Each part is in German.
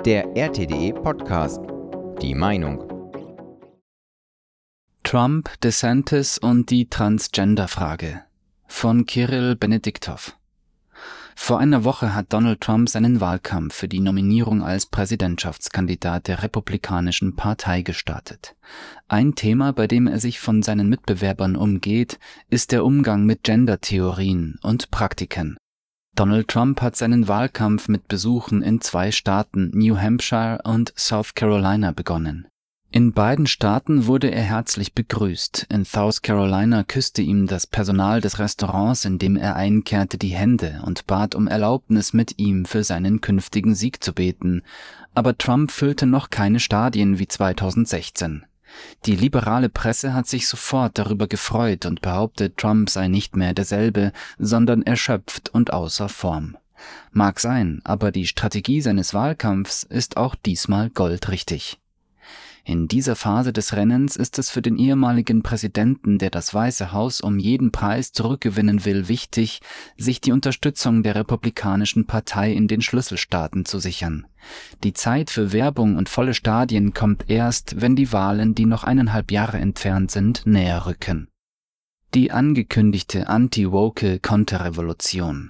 Der RTDE Podcast. Die Meinung. Trump, DeSantis und die Transgender-Frage von Kirill Benediktow. Vor einer Woche hat Donald Trump seinen Wahlkampf für die Nominierung als Präsidentschaftskandidat der Republikanischen Partei gestartet. Ein Thema, bei dem er sich von seinen Mitbewerbern umgeht, ist der Umgang mit Gender-Theorien und Praktiken. Donald Trump hat seinen Wahlkampf mit Besuchen in 2 Staaten, New Hampshire und South Carolina, begonnen. In beiden Staaten wurde er herzlich begrüßt. In South Carolina küsste ihm das Personal des Restaurants, in dem er einkehrte, die Hände und bat um Erlaubnis, mit ihm für seinen künftigen Sieg zu beten. Aber Trump füllte noch keine Stadien wie 2016. Die liberale Presse hat sich sofort darüber gefreut und behauptet, Trump sei nicht mehr derselbe, sondern erschöpft und außer Form. Mag sein, aber die Strategie seines Wahlkampfs ist auch diesmal goldrichtig. In dieser Phase des Rennens ist es für den ehemaligen Präsidenten, der das Weiße Haus um jeden Preis zurückgewinnen will, wichtig, sich die Unterstützung der Republikanischen Partei in den Schlüsselstaaten zu sichern. Die Zeit für Werbung und volle Stadien kommt erst, wenn die Wahlen, die noch 1,5 Jahre entfernt sind, näher rücken. Die angekündigte anti-woke Konterrevolution.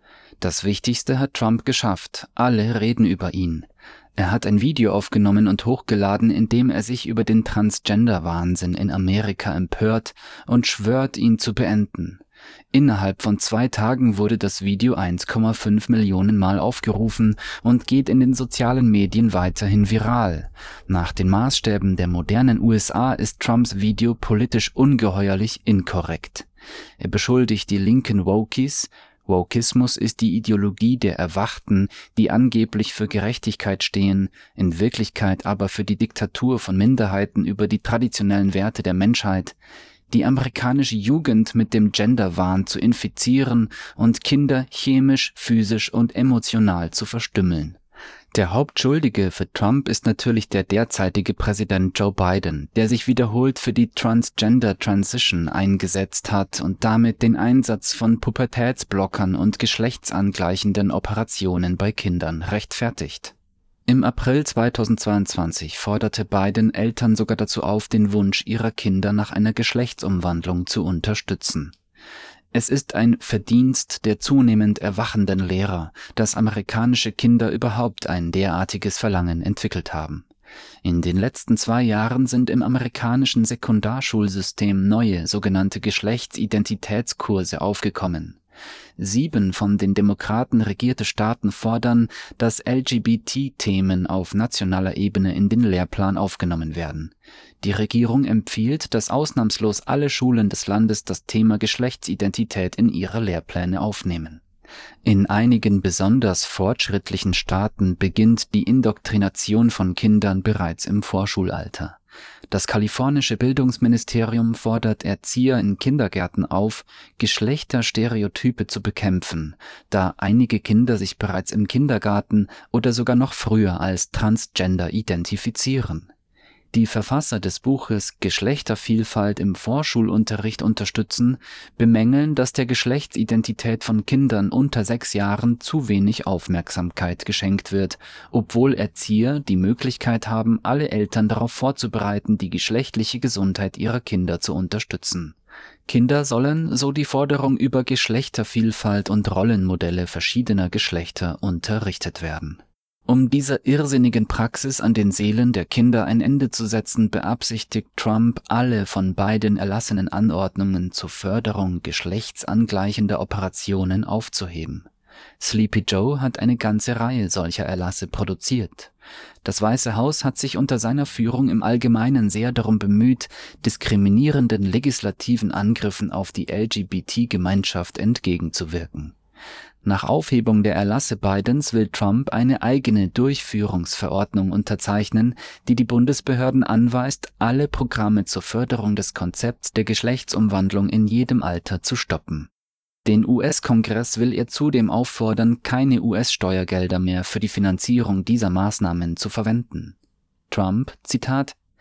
Das Wichtigste hat Trump geschafft. Alle reden über ihn. Er hat ein Video aufgenommen und hochgeladen, in dem er sich über den Transgender-Wahnsinn in Amerika empört und schwört, ihn zu beenden. Innerhalb von 2 Tagen wurde das Video 1,5 Millionen Mal aufgerufen und geht in den sozialen Medien weiterhin viral. Nach den Maßstäben der modernen USA ist Trumps Video politisch ungeheuerlich inkorrekt. Er beschuldigt die linken Wokies. Wokismus ist die Ideologie der Erwachten, die angeblich für Gerechtigkeit stehen, in Wirklichkeit aber für die Diktatur von Minderheiten über die traditionellen Werte der Menschheit, die amerikanische Jugend mit dem Genderwahn zu infizieren und Kinder chemisch, physisch und emotional zu verstümmeln. Der Hauptschuldige für Trump ist natürlich der derzeitige Präsident Joe Biden, der sich wiederholt für die Transgender Transition eingesetzt hat und damit den Einsatz von Pubertätsblockern und geschlechtsangleichenden Operationen bei Kindern rechtfertigt. Im April 2022 forderte Biden Eltern sogar dazu auf, den Wunsch ihrer Kinder nach einer Geschlechtsumwandlung zu unterstützen. Es ist ein Verdienst der zunehmend erwachenden Lehrer, dass amerikanische Kinder überhaupt ein derartiges Verlangen entwickelt haben. In den letzten 2 Jahren sind im amerikanischen Sekundarschulsystem neue sogenannte Geschlechtsidentitätskurse aufgekommen. 7 von den Demokraten regierte Staaten fordern, dass LGBT-Themen auf nationaler Ebene in den Lehrplan aufgenommen werden. Die Regierung empfiehlt, dass ausnahmslos alle Schulen des Landes das Thema Geschlechtsidentität in ihre Lehrpläne aufnehmen. In einigen besonders fortschrittlichen Staaten beginnt die Indoktrination von Kindern bereits im Vorschulalter. Das kalifornische Bildungsministerium fordert Erzieher in Kindergärten auf, Geschlechterstereotype zu bekämpfen, da einige Kinder sich bereits im Kindergarten oder sogar noch früher als Transgender identifizieren. Die Verfasser des Buches Geschlechtervielfalt im Vorschulunterricht unterstützen, bemängeln, dass der Geschlechtsidentität von Kindern unter 6 Jahren zu wenig Aufmerksamkeit geschenkt wird, obwohl Erzieher die Möglichkeit haben, alle Eltern darauf vorzubereiten, die geschlechtliche Gesundheit ihrer Kinder zu unterstützen. Kinder sollen, so die Forderung, über Geschlechtervielfalt und Rollenmodelle verschiedener Geschlechter unterrichtet werden. Um dieser irrsinnigen Praxis an den Seelen der Kinder ein Ende zu setzen, beabsichtigt Trump, alle von Biden erlassenen Anordnungen zur Förderung geschlechtsangleichender Operationen aufzuheben. Sleepy Joe hat eine ganze Reihe solcher Erlasse produziert. Das Weiße Haus hat sich unter seiner Führung im Allgemeinen sehr darum bemüht, diskriminierenden legislativen Angriffen auf die LGBT-Gemeinschaft entgegenzuwirken. Nach Aufhebung der Erlasse Bidens will Trump eine eigene Durchführungsverordnung unterzeichnen, die die Bundesbehörden anweist, alle Programme zur Förderung des Konzepts der Geschlechtsumwandlung in jedem Alter zu stoppen. Den US-Kongress will er zudem auffordern, keine US-Steuergelder mehr für die Finanzierung dieser Maßnahmen zu verwenden. Trump, Zitat,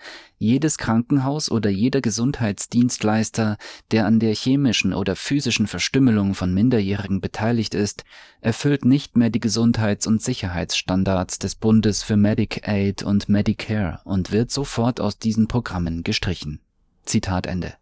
Jedes Krankenhaus oder jeder Gesundheitsdienstleister, der an der chemischen oder physischen Verstümmelung von Minderjährigen beteiligt ist, erfüllt nicht mehr die Gesundheits- und Sicherheitsstandards des Bundes für Medicaid und Medicare und wird sofort aus diesen Programmen gestrichen. Zitat Ende.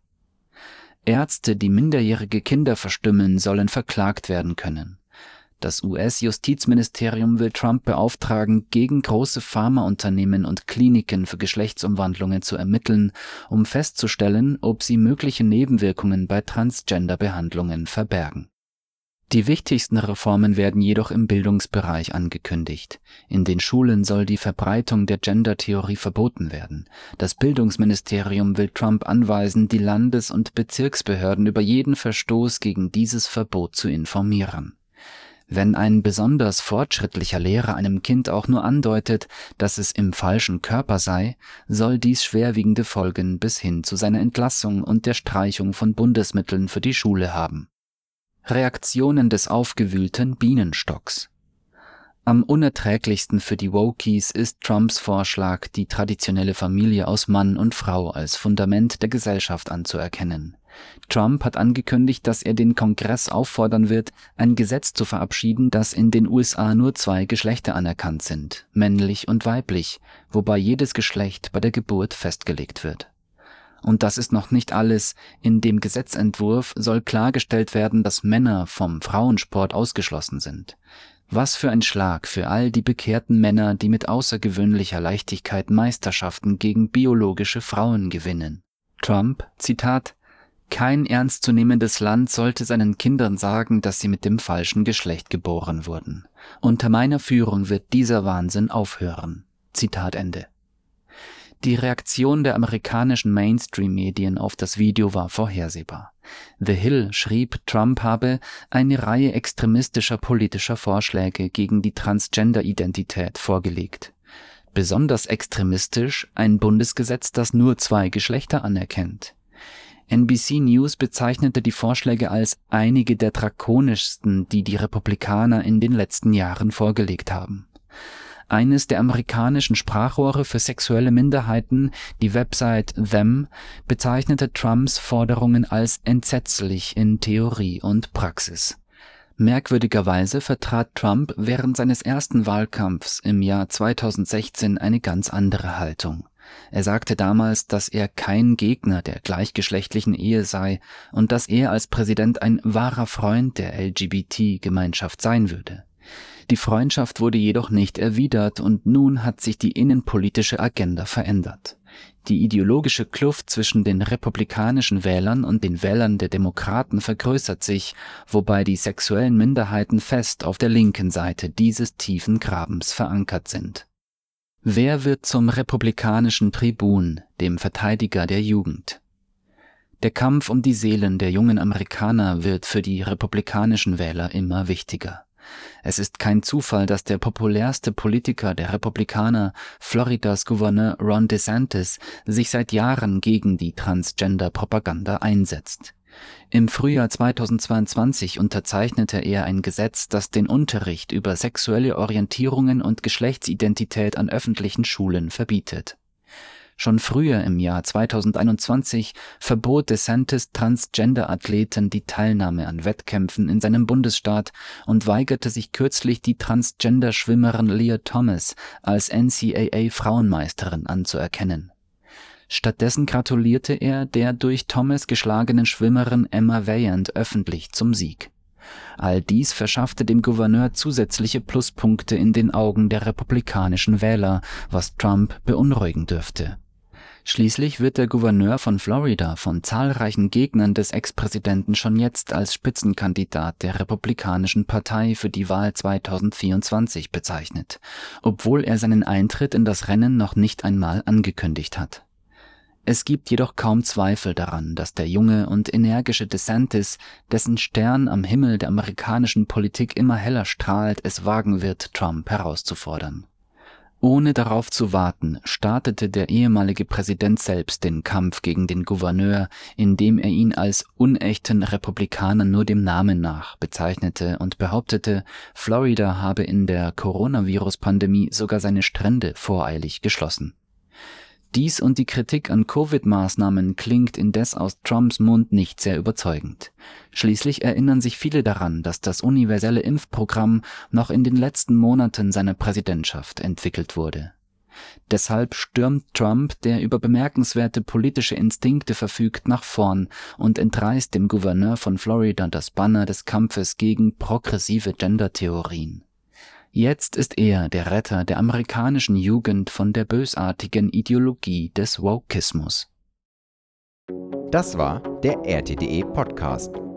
Ärzte, die minderjährige Kinder verstümmeln, sollen verklagt werden können. Das US-Justizministerium will Trump beauftragen, gegen große Pharmaunternehmen und Kliniken für Geschlechtsumwandlungen zu ermitteln, um festzustellen, ob sie mögliche Nebenwirkungen bei Transgender-Behandlungen verbergen. Die wichtigsten Reformen werden jedoch im Bildungsbereich angekündigt. In den Schulen soll die Verbreitung der Gender-Theorie verboten werden. Das Bildungsministerium will Trump anweisen, die Landes- und Bezirksbehörden über jeden Verstoß gegen dieses Verbot zu informieren. Wenn ein besonders fortschrittlicher Lehrer einem Kind auch nur andeutet, dass es im falschen Körper sei, soll dies schwerwiegende Folgen bis hin zu seiner Entlassung und der Streichung von Bundesmitteln für die Schule haben. Reaktionen des aufgewühlten Bienenstocks. Am unerträglichsten für die Wokies ist Trumps Vorschlag, die traditionelle Familie aus Mann und Frau als Fundament der Gesellschaft anzuerkennen. Trump hat angekündigt, dass er den Kongress auffordern wird, ein Gesetz zu verabschieden, dass in den USA nur 2 Geschlechter anerkannt sind, männlich und weiblich, wobei jedes Geschlecht bei der Geburt festgelegt wird. Und das ist noch nicht alles. In dem Gesetzentwurf soll klargestellt werden, dass Männer vom Frauensport ausgeschlossen sind. Was für ein Schlag für all die bekehrten Männer, die mit außergewöhnlicher Leichtigkeit Meisterschaften gegen biologische Frauen gewinnen. Trump, Zitat, kein ernstzunehmendes Land sollte seinen Kindern sagen, dass sie mit dem falschen Geschlecht geboren wurden. Unter meiner Führung wird dieser Wahnsinn aufhören. Zitat Ende. Die Reaktion der amerikanischen Mainstream-Medien auf das Video war vorhersehbar. The Hill schrieb, Trump habe eine Reihe extremistischer politischer Vorschläge gegen die Transgender-Identität vorgelegt. Besonders extremistisch ein Bundesgesetz, das nur 2 Geschlechter anerkennt. NBC News bezeichnete die Vorschläge als einige der drakonischsten, die die Republikaner in den letzten Jahren vorgelegt haben. Eines der amerikanischen Sprachrohre für sexuelle Minderheiten, die Website Them, bezeichnete Trumps Forderungen als entsetzlich in Theorie und Praxis. Merkwürdigerweise vertrat Trump während seines ersten Wahlkampfs im Jahr 2016 eine ganz andere Haltung. Er sagte damals, dass er kein Gegner der gleichgeschlechtlichen Ehe sei und dass er als Präsident ein wahrer Freund der LGBT-Gemeinschaft sein würde. Die Freundschaft wurde jedoch nicht erwidert und nun hat sich die innenpolitische Agenda verändert. Die ideologische Kluft zwischen den republikanischen Wählern und den Wählern der Demokraten vergrößert sich, wobei die sexuellen Minderheiten fest auf der linken Seite dieses tiefen Grabens verankert sind. Wer wird zum republikanischen Tribun, dem Verteidiger der Jugend? Der Kampf um die Seelen der jungen Amerikaner wird für die republikanischen Wähler immer wichtiger. Es ist kein Zufall, dass der populärste Politiker der Republikaner, Floridas Gouverneur Ron DeSantis, sich seit Jahren gegen die Transgender-Propaganda einsetzt. Im Frühjahr 2022 unterzeichnete er ein Gesetz, das den Unterricht über sexuelle Orientierungen und Geschlechtsidentität an öffentlichen Schulen verbietet. Schon früher im Jahr 2021 verbot DeSantis Transgender-Athleten die Teilnahme an Wettkämpfen in seinem Bundesstaat und weigerte sich kürzlich, die Transgender-Schwimmerin Lia Thomas als NCAA-Frauenmeisterin anzuerkennen. Stattdessen gratulierte er der durch Thomas geschlagenen Schwimmerin Emma Weyand öffentlich zum Sieg. All dies verschaffte dem Gouverneur zusätzliche Pluspunkte in den Augen der republikanischen Wähler, was Trump beunruhigen dürfte. Schließlich wird der Gouverneur von Florida von zahlreichen Gegnern des Ex-Präsidenten schon jetzt als Spitzenkandidat der Republikanischen Partei für die Wahl 2024 bezeichnet, obwohl er seinen Eintritt in das Rennen noch nicht einmal angekündigt hat. Es gibt jedoch kaum Zweifel daran, dass der junge und energische DeSantis, dessen Stern am Himmel der amerikanischen Politik immer heller strahlt, es wagen wird, Trump herauszufordern. Ohne darauf zu warten, startete der ehemalige Präsident selbst den Kampf gegen den Gouverneur, indem er ihn als unechten Republikaner nur dem Namen nach bezeichnete und behauptete, Florida habe in der Coronavirus-Pandemie sogar seine Strände voreilig geschlossen. Dies und die Kritik an Covid-Maßnahmen klingt indes aus Trumps Mund nicht sehr überzeugend. Schließlich erinnern sich viele daran, dass das universelle Impfprogramm noch in den letzten Monaten seiner Präsidentschaft entwickelt wurde. Deshalb stürmt Trump, der über bemerkenswerte politische Instinkte verfügt, nach vorn und entreißt dem Gouverneur von Florida das Banner des Kampfes gegen progressive Gender-Theorien. Jetzt ist er der Retter der amerikanischen Jugend von der bösartigen Ideologie des Wokismus. Das war der RTDE Podcast.